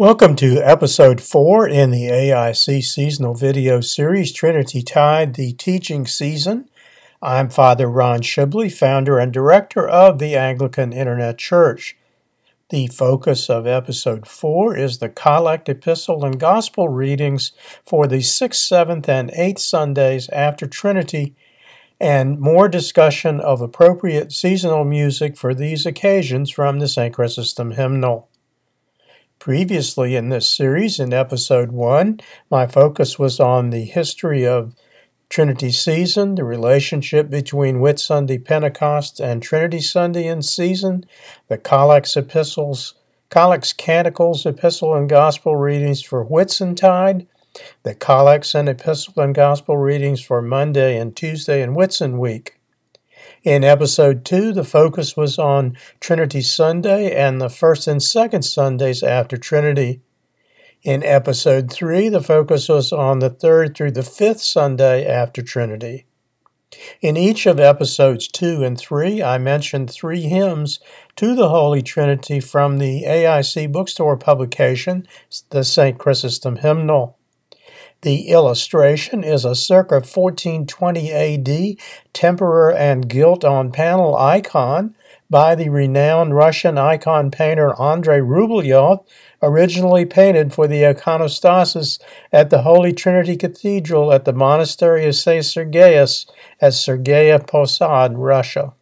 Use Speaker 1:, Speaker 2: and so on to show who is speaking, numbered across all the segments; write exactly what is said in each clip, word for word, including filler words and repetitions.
Speaker 1: Welcome to episode four in the A I C seasonal video series, Trinity Tide, the Teaching Season. I'm Father Ron Shibley, founder and director of the Anglican Internet Church. The focus of episode four is the Collect, Epistle, and Gospel readings for the sixth, seventh, and eighth Sundays after Trinity, and more discussion of appropriate seasonal music for these occasions from the Saint Chrysostom hymnal. Previously in this series, in episode one, my focus was on the history of Trinity season, the relationship between Whitsunday, Pentecost, and Trinity Sunday in season, the Collects, Epistles, Collects, Canticles, Epistle, and Gospel readings for Whitsuntide, the Collects and Epistle and Gospel readings for Monday and Tuesday and Whitsun week. In episode two, the focus was on Trinity Sunday and the first and second Sundays after Trinity. In episode three, the focus was on the third through the fifth Sunday after Trinity. In each of episodes two and three, I mentioned three hymns to the Holy Trinity from the A I C bookstore publication, the Saint Chrysostom hymnal. The illustration is a circa fourteen twenty A D tempera and gilt-on-panel icon by the renowned Russian icon painter Andrei Rublev, originally painted for the iconostasis at the Holy Trinity Cathedral at the Monastery of Saint Sergius at Sergeyev Posad, Russia.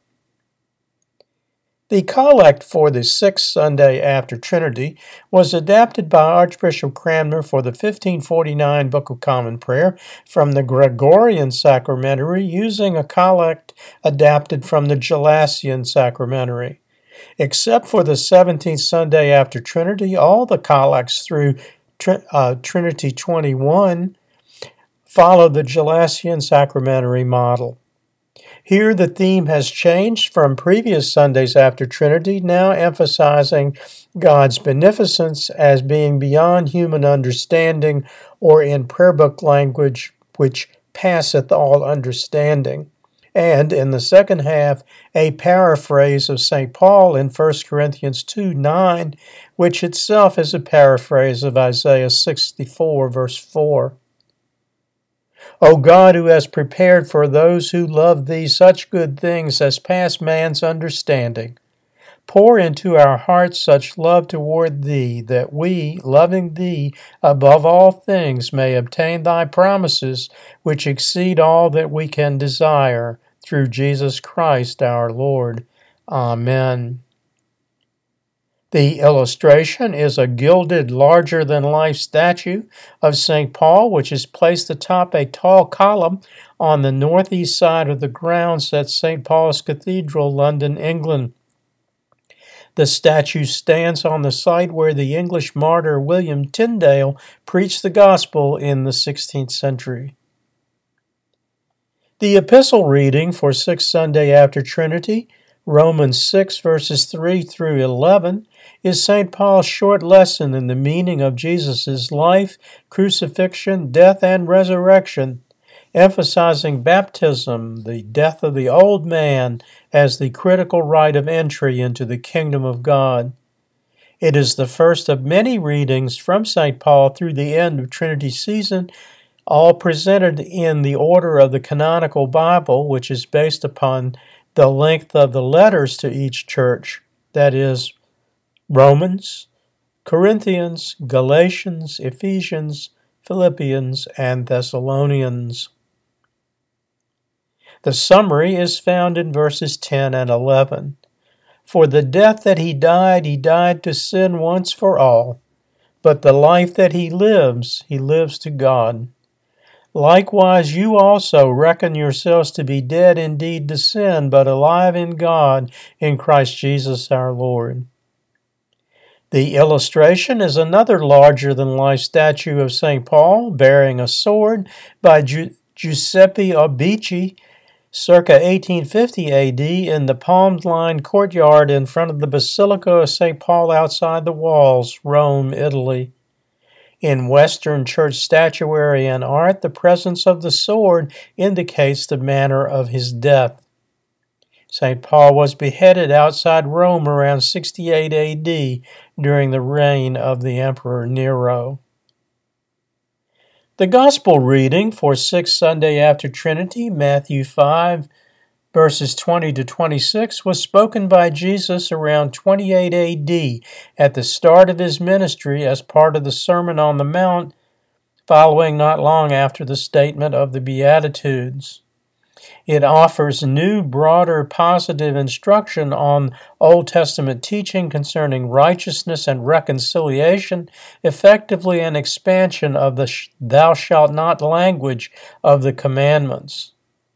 Speaker 1: The collect for the sixth Sunday after Trinity was adapted by Archbishop Cranmer for the fifteen forty-nine Book of Common Prayer from the Gregorian Sacramentary using a collect adapted from the Gelasian Sacramentary. Except for the seventeenth Sunday after Trinity, all the collects through uh, Trinity twenty-one follow the Gelasian Sacramentary model. Here the theme has changed from previous Sundays after Trinity, now emphasizing God's beneficence as being beyond human understanding, or in prayer book language, which passeth all understanding. And in the second half, a paraphrase of Saint Paul in First Corinthians two nine, which itself is a paraphrase of Isaiah sixty-four, verse four. O God, who has prepared for those who love Thee such good things as pass man's understanding, pour into our hearts such love toward Thee, that we, loving Thee above all things, may obtain Thy promises, which exceed all that we can desire, through Jesus Christ our Lord. Amen. The illustration is a gilded, larger-than-life statue of Saint Paul, which is placed atop a tall column on the northeast side of the grounds at Saint Paul's Cathedral, London, England. The statue stands on the site where the English martyr William Tyndale preached the gospel in the sixteenth century. The epistle reading for sixth Sunday after Trinity, Romans six, verses three through eleven, is Saint Paul's short lesson in the meaning of Jesus' life, crucifixion, death, and resurrection, emphasizing baptism, the death of the old man, as the critical rite of entry into the kingdom of God. It is the first of many readings from Saint Paul through the end of Trinity season, all presented in the order of the canonical Bible, which is based upon the length of the letters to each church, that is, Romans, Corinthians, Galatians, Ephesians, Philippians, and Thessalonians. The summary is found in verses ten and eleven. For the death that he died, he died to sin once for all, but the life that he lives, he lives to God. Likewise, you also reckon yourselves to be dead indeed to sin, but alive in God in Christ Jesus our Lord. The illustration is another larger-than-life statue of Saint Paul bearing a sword by Gi- Giuseppe Obici, circa eighteen fifty A D, in the palm-lined courtyard in front of the Basilica of Saint Paul outside the walls, Rome, Italy. In Western church statuary and art, the presence of the sword indicates the manner of his death. Saint Paul was beheaded outside Rome around sixty-eight A D, during the reign of the Emperor Nero. The Gospel reading for Sixth Sunday after Trinity, Matthew five, verses twenty to twenty-six, was spoken by Jesus around twenty-eight A D at the start of his ministry as part of the Sermon on the Mount, following not long after the statement of the Beatitudes. It offers new, broader, positive instruction on Old Testament teaching concerning righteousness and reconciliation, effectively an expansion of the thou shalt not language of the commandments.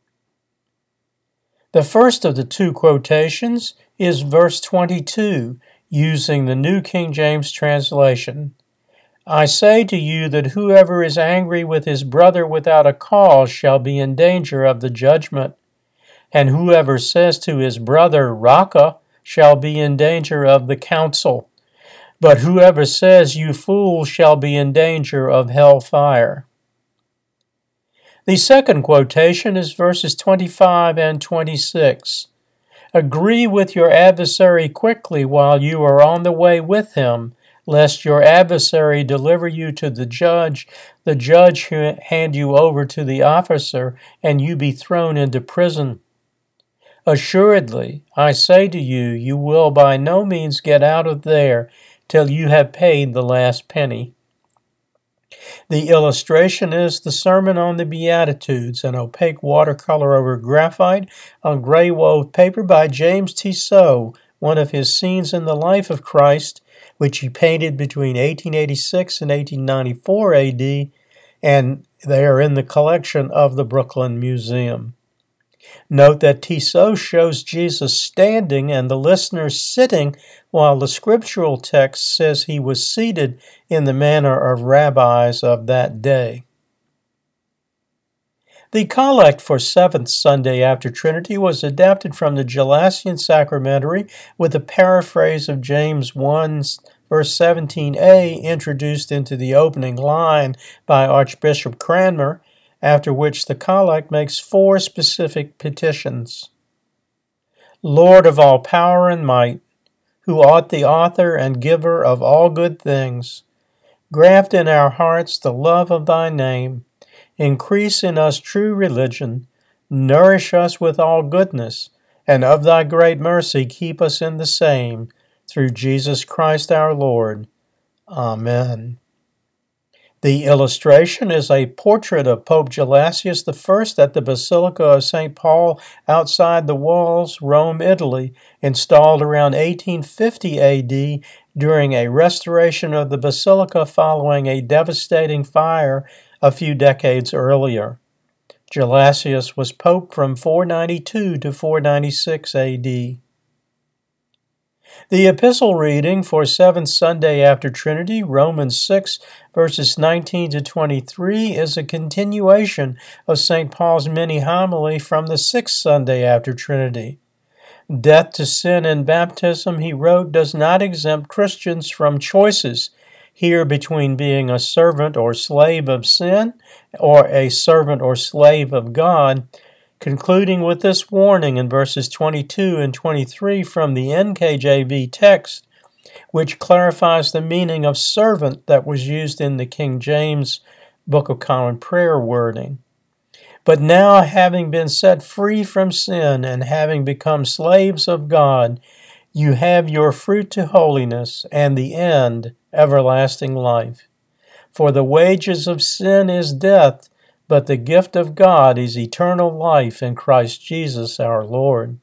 Speaker 1: The first of the two quotations is verse twenty-two, using the New King James translation. I say to you that whoever is angry with his brother without a cause shall be in danger of the judgment, and whoever says to his brother, Raca, shall be in danger of the council. But whoever says, you fool, shall be in danger of hell fire. The second quotation is verses twenty-five and twenty-six. Agree with your adversary quickly while you are on the way with him, lest your adversary deliver you to the judge, the judge hand you over to the officer, and you be thrown into prison. Assuredly, I say to you, you will by no means get out of there till you have paid the last penny. The illustration is the Sermon on the Beatitudes, an opaque watercolor over graphite on gray wove paper by James Tissot, one of his scenes in the life of Christ, which he painted between eighteen eighty-six and eighteen ninety-four A D, and they are in the collection of the Brooklyn Museum. Note that Tissot shows Jesus standing and the listeners sitting, while the scriptural text says he was seated in the manner of rabbis of that day. The collect for Seventh Sunday after Trinity was adapted from the Gelasian Sacramentary with a paraphrase of James one, verse seventeen a, introduced into the opening line by Archbishop Cranmer, after which the collect makes four specific petitions. Lord of all power and might, who art the author and giver of all good things, graft in our hearts the love of thy name, increase in us true religion, nourish us with all goodness, and of thy great mercy keep us in the same, through Jesus Christ our Lord. Amen. The illustration is a portrait of Pope Gelasius the First at the Basilica of Saint Paul outside the walls, Rome, Italy, installed around eighteen fifty A D during a restoration of the basilica following a devastating fire a few decades earlier. Gelasius was pope from four ninety-two to four ninety-six A D. The epistle reading for Seventh Sunday after Trinity, Romans six, verses nineteen to twenty-three, is a continuation of Saint Paul's mini-homily from the Sixth Sunday after Trinity. Death to sin and baptism, he wrote, does not exempt Christians from choices here between being a servant or slave of sin or a servant or slave of God, concluding with this warning in verses twenty-two and twenty-three from the N K J V text, which clarifies the meaning of servant that was used in the King James Book of Common Prayer wording. But now, having been set free from sin and having become slaves of God, you have your fruit to holiness and the end, everlasting life. For the wages of sin is death, but the gift of God is eternal life in Christ Jesus our Lord.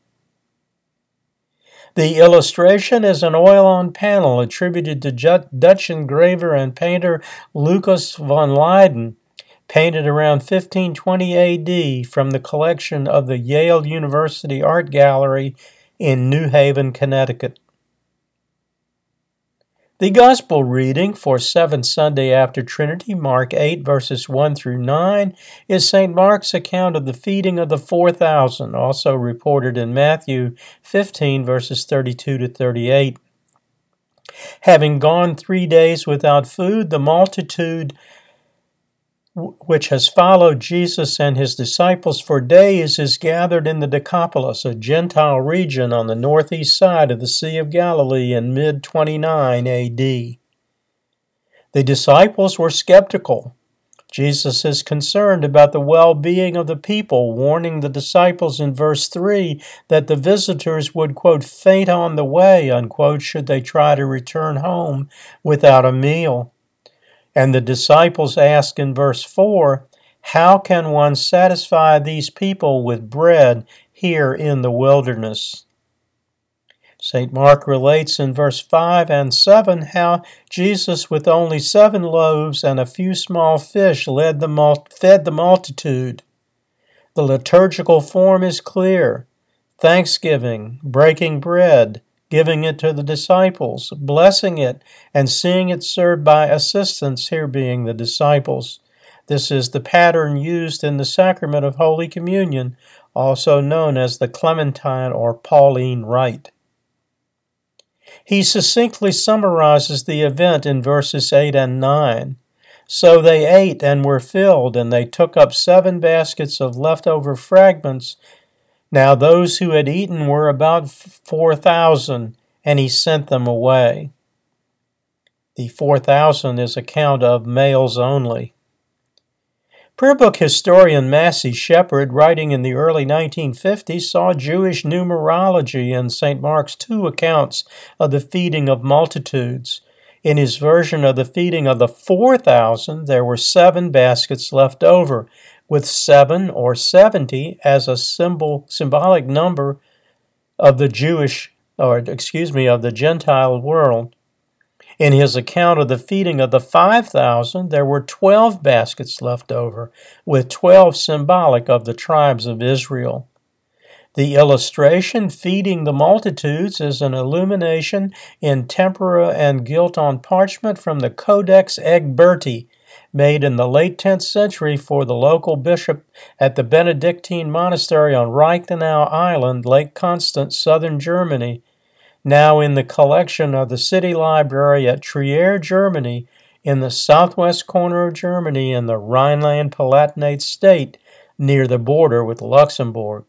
Speaker 1: The illustration is an oil-on panel attributed to Dutch engraver and painter Lucas van Leyden, painted around fifteen twenty A D from the collection of the Yale University Art Gallery in New Haven, Connecticut. The Gospel reading for Seventh Sunday after Trinity, Mark eight, verses one through nine, is Saint Mark's account of the feeding of the four thousand, also reported in Matthew fifteen, verses thirty-two to thirty-eight. Having gone three days without food, the multitude which has followed Jesus and his disciples for days, is gathered in the Decapolis, a Gentile region on the northeast side of the Sea of Galilee in mid twenty-nine A D. The disciples were skeptical. Jesus is concerned about the well-being of the people, warning the disciples in verse three that the visitors would, quote, faint on the way, unquote, should they try to return home without a meal. And the disciples ask in verse four, how can one satisfy these people with bread here in the wilderness? Saint Mark relates in verse five and seven how Jesus, with only seven loaves and a few small fish, led the mul- fed the multitude. The liturgical form is clear: thanksgiving, breaking bread, giving it to the disciples, blessing it, and seeing it served by assistants, here being the disciples. This is the pattern used in the sacrament of Holy Communion, also known as the Clementine or Pauline Rite. He succinctly summarizes the event in verses eight and nine. So they ate and were filled, and they took up seven baskets of leftover fragments. Now those who had eaten were about four thousand, and he sent them away. The four thousand is a count of males only. Prayer book historian Massey Shepard, writing in the early nineteen fifties, saw Jewish numerology in Saint Mark's two accounts of the feeding of multitudes. In his version of the feeding of the four thousand, there were seven baskets left over, with seven or seventy as a symbol, symbolic number of the Jewish, or excuse me, of the Gentile world. In his account of the feeding of the five thousand, there were twelve baskets left over, with twelve symbolic of the tribes of Israel. The illustration, feeding the multitudes, is an illumination in tempera and gilt on parchment from the Codex Egberti, made in the late tenth century for the local bishop at the Benedictine monastery on Reichenau Island, Lake Constance, southern Germany, now in the collection of the City Library at Trier, Germany, in the southwest corner of Germany in the Rhineland-Palatinate state, near the border with Luxembourg.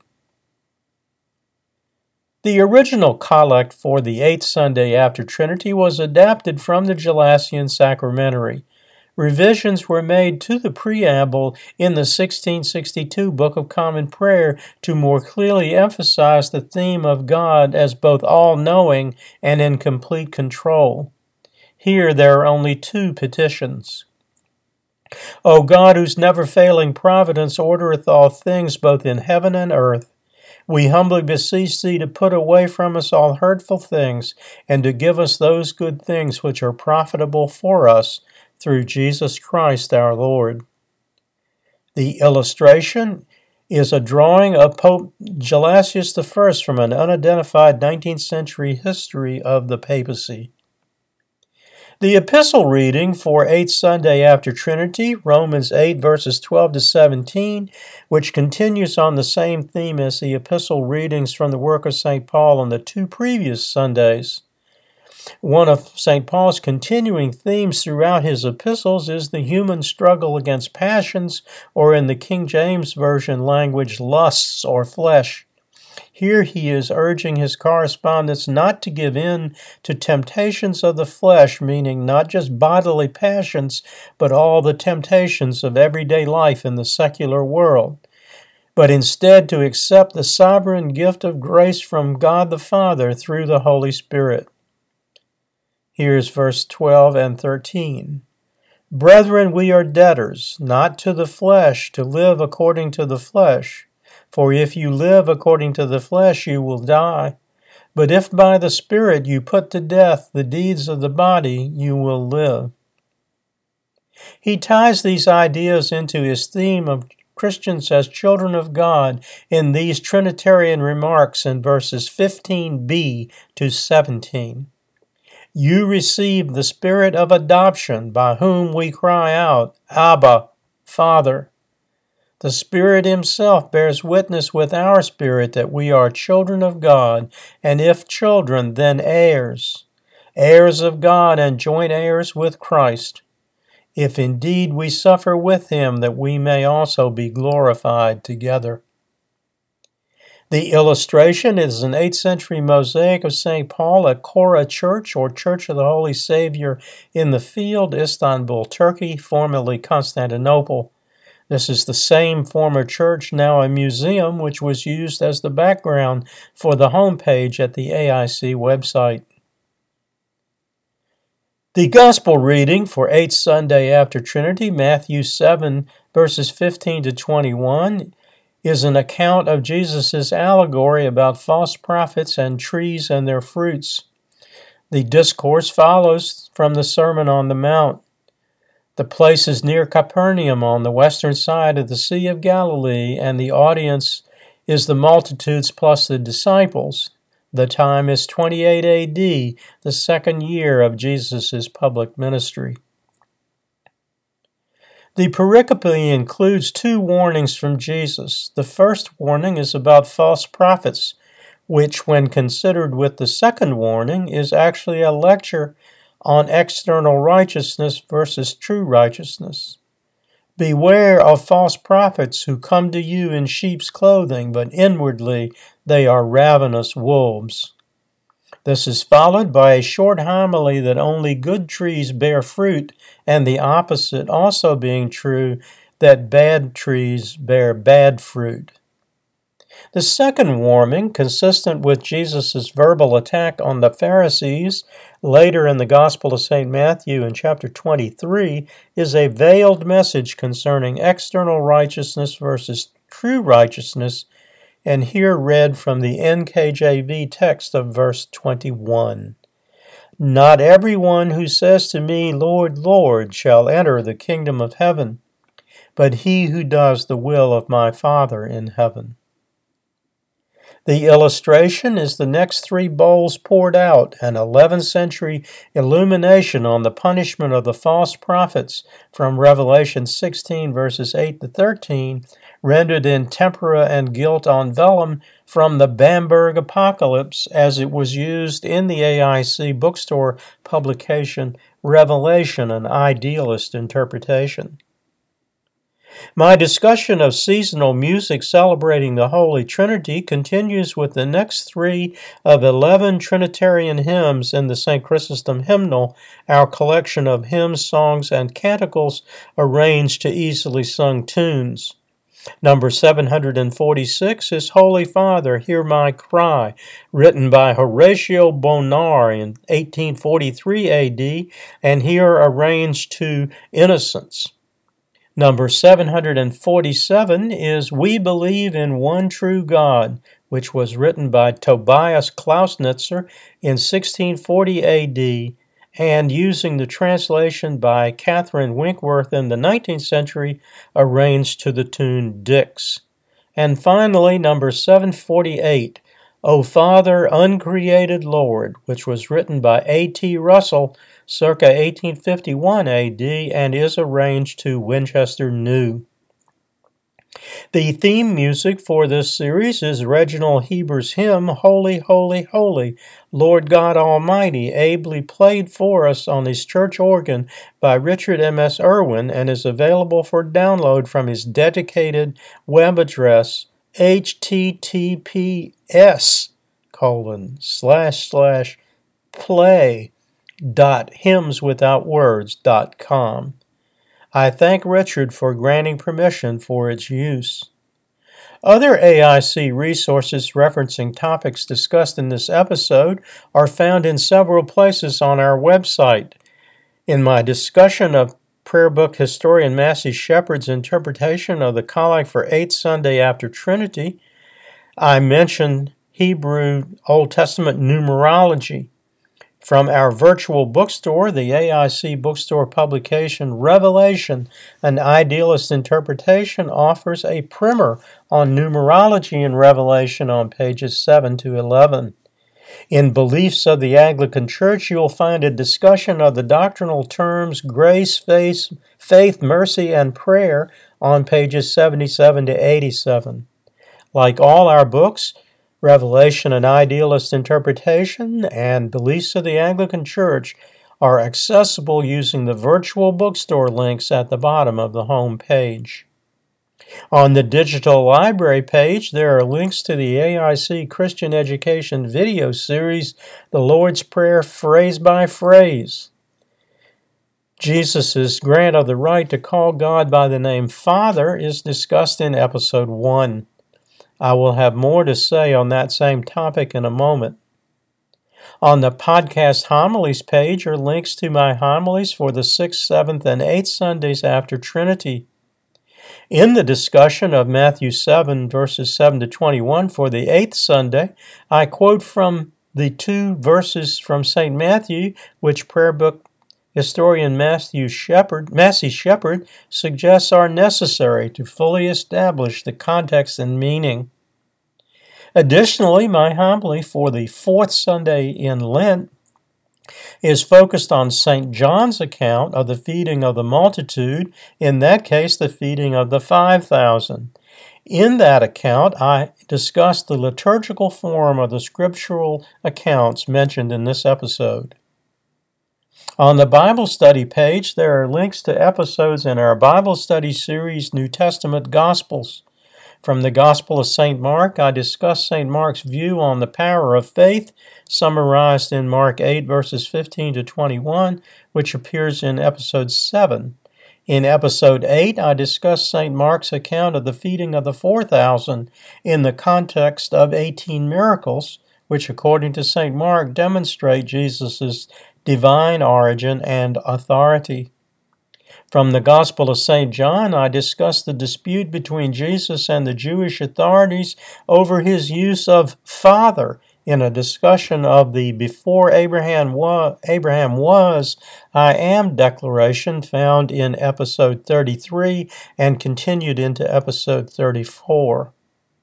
Speaker 1: The original collect for the eighth Sunday after Trinity was adapted from the Gelasian Sacramentary. Revisions were made to the preamble in the sixteen sixty-two Book of Common Prayer to more clearly emphasize the theme of God as both all-knowing and in complete control. Here there are only two petitions. O God, whose never-failing providence ordereth all things both in heaven and earth, we humbly beseech thee to put away from us all hurtful things, and to give us those good things which are profitable for us, through Jesus Christ our Lord. The illustration is a drawing of Pope Gelasius the First from an unidentified nineteenth century history of the papacy. The epistle reading for eighth Sunday after Trinity, Romans eight, verses twelve to seventeen, which continues on the same theme as the epistle readings from the work of Saint Paul on the two previous Sundays. One of Saint Paul's continuing themes throughout his epistles is the human struggle against passions, or in the King James Version language, lusts or flesh. Here he is urging his correspondents not to give in to temptations of the flesh, meaning not just bodily passions, but all the temptations of everyday life in the secular world, but instead to accept the sovereign gift of grace from God the Father through the Holy Spirit. Here's verse twelve and thirteen. Brethren, we are debtors, not to the flesh, to live according to the flesh. For if you live according to the flesh, you will die. But if by the Spirit you put to death the deeds of the body, you will live. He ties these ideas into his theme of Christians as children of God in these Trinitarian remarks in verses fifteen b to seventeen. You received the Spirit of adoption, by whom we cry out, Abba, Father. The Spirit himself bears witness with our spirit that we are children of God, and if children, then heirs, heirs of God and joint heirs with Christ, if indeed we suffer with him, that we may also be glorified together. The illustration is an eighth century mosaic of Saint Paul at Kora Church, or Church of the Holy Savior in the Field, Istanbul, Turkey, formerly Constantinople. This is the same former church, now a museum, which was used as the background for the homepage at the A I C website. The Gospel reading for eighth Sunday after Trinity, Matthew seven, verses fifteen to twenty-one, is an account of Jesus' allegory about false prophets and trees and their fruits. The discourse follows from the Sermon on the Mount. The place is near Capernaum on the western side of the Sea of Galilee, and the audience is the multitudes plus the disciples. The time is twenty-eight A D, the second year of Jesus' public ministry. The pericope includes two warnings from Jesus. The first warning is about false prophets, which, when considered with the second warning, is actually a lecture on external righteousness versus true righteousness. Beware of false prophets who come to you in sheep's clothing, but inwardly they are ravenous wolves. This is followed by a short homily that only good trees bear fruit, and the opposite also being true, that bad trees bear bad fruit. The second warning, consistent with Jesus' verbal attack on the Pharisees later in the Gospel of Saint Matthew in chapter twenty-three, is a veiled message concerning external righteousness versus true righteousness, and here read from the N K J V text of verse twenty-one. Not everyone who says to me, Lord, Lord, shall enter the kingdom of heaven, but he who does the will of my Father in heaven. The illustration is the next three bowls poured out, an eleventh century illumination on the punishment of the false prophets from Revelation sixteen, verses eight to thirteen, rendered in tempera and gilt on vellum from the Bamberg Apocalypse, as it was used in the A I C bookstore publication Revelation, an Idealist Interpretation. My discussion of seasonal music celebrating the Holy Trinity continues with the next three of eleven Trinitarian hymns in the Saint Chrysostom hymnal, our collection of hymns, songs, and canticles arranged to easily sung tunes. Number seven hundred forty-six is Holy Father, Hear My Cry, written by Horatio Bonar in eighteen forty-three A D, and here arranged to Innocence. Number seven hundred forty-seven is We Believe in One True God, which was written by Tobias Klausnitzer in sixteen forty A D, and using the translation by Catherine Winkworth in the nineteenth century, arranged to the tune Dix. And finally, number seven forty-eight, O Father, Uncreated Lord, which was written by A T Russell circa eighteen fifty-one A D and is arranged to Winchester New. The theme music for this series is Reginald Heber's hymn, Holy, Holy, Holy, Lord God Almighty, ably played for us on his church organ by Richard M S Irwin, and is available for download from his dedicated web address, https colon slash slash play dot hymnswithoutwords dot com. I thank Richard for granting permission for its use. Other A I C resources referencing topics discussed in this episode are found in several places on our website. In my discussion of Prayer Book historian Massey Shepard's interpretation of the Collect for eighth Sunday after Trinity, I mentioned Hebrew Old Testament numerology. From our virtual bookstore, the A I C bookstore publication Revelation, an Idealist Interpretation, offers a primer on numerology in Revelation on pages seven to eleven. In Beliefs of the Anglican Church, you'll find a discussion of the doctrinal terms grace, faith, faith, mercy, and prayer on pages seventy-seven to eighty-seven. Like all our books, Revelation, an Idealist Interpretation, and Beliefs of the Anglican Church are accessible using the virtual bookstore links at the bottom of the home page. On the digital library page, there are links to the A I C Christian Education video series, The Lord's Prayer Phrase by Phrase. Jesus' grant of the right to call God by the name Father is discussed in episode one. I will have more to say on that same topic in a moment. On the podcast homilies page are links to my homilies for the sixth, seventh, and eighth Sundays after Trinity. In the discussion of Matthew seven, verses seven to twenty-one for the eighth Sunday, I quote from the two verses from Saint Matthew, which prayer book historian Matthew Shepard, Massey Shepard suggests are necessary to fully establish the context and meaning. Additionally, my homily for the fourth Sunday in Lent is focused on Saint John's account of the feeding of the multitude, in that case the feeding of the five thousand. In that account, I discussed the liturgical form of the scriptural accounts mentioned in this episode. On the Bible study page, there are links to episodes in our Bible study series, New Testament Gospels. From the Gospel of Saint Mark, I discuss Saint Mark's view on the power of faith, summarized in Mark eight, verses fifteen to twenty-one, which appears in episode seven. In episode eight, I discuss Saint Mark's account of the feeding of the four thousand in the context of eighteen miracles, which, according to Saint Mark, demonstrate Jesus' divine origin and authority. From the Gospel of Saint John, I discuss the dispute between Jesus and the Jewish authorities over his use of Father in a discussion of the before Abraham was, Abraham was, I am declaration found in episode thirty-three and continued into episode thirty-four.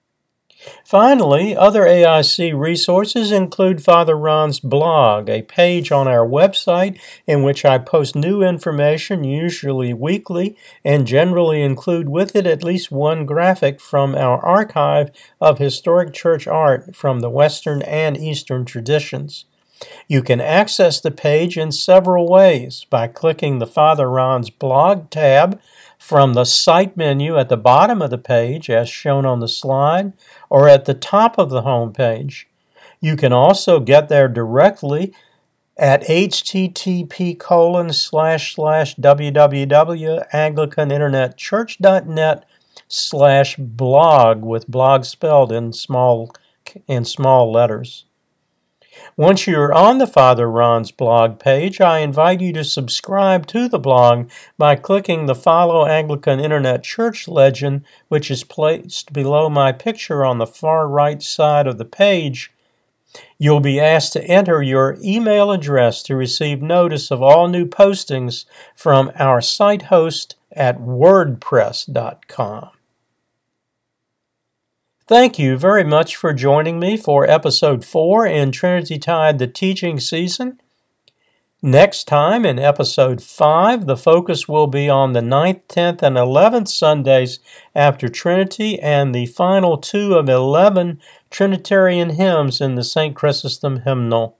Speaker 1: Finally, other A I C resources include Father Ron's blog, a page on our website in which I post new information, usually weekly, and generally include with it at least one graphic from our archive of historic church art from the Western and Eastern traditions. You can access the page in several ways by clicking the Father Ron's blog tab from the Site menu at the bottom of the page, as shown on the slide, or at the top of the home page. You can also get there directly at http colon slash slash www.anglicaninternetchurch.net slash blog, with blog spelled in small in small letters. Once you're on the Father Ron's blog page, I invite you to subscribe to the blog by clicking the Follow Anglican Internet Church legend, which is placed below my picture on the far right side of the page. You'll be asked to enter your email address to receive notice of all new postings from our site host at wordpress dot com. Thank you very much for joining me for episode four in Trinity Tide, the teaching season. Next time, in episode five, the focus will be on the ninth, tenth, and eleventh Sundays after Trinity and the final two of eleven Trinitarian hymns in the Saint Chrysostom hymnal.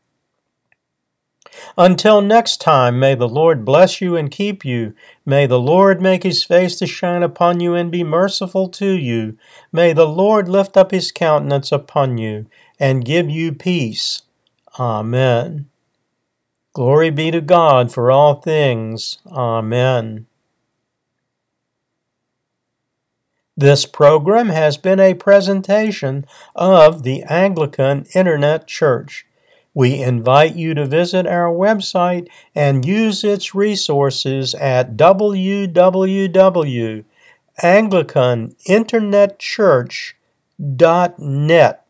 Speaker 1: Until next time, may the Lord bless you and keep you. May the Lord make his face to shine upon you and be merciful to you. May the Lord lift up his countenance upon you and give you peace. Amen. Glory be to God for all things. Amen. This program has been a presentation of the Anglican Internet Church. We invite you to visit our website and use its resources at w w w dot anglican internet church dot net.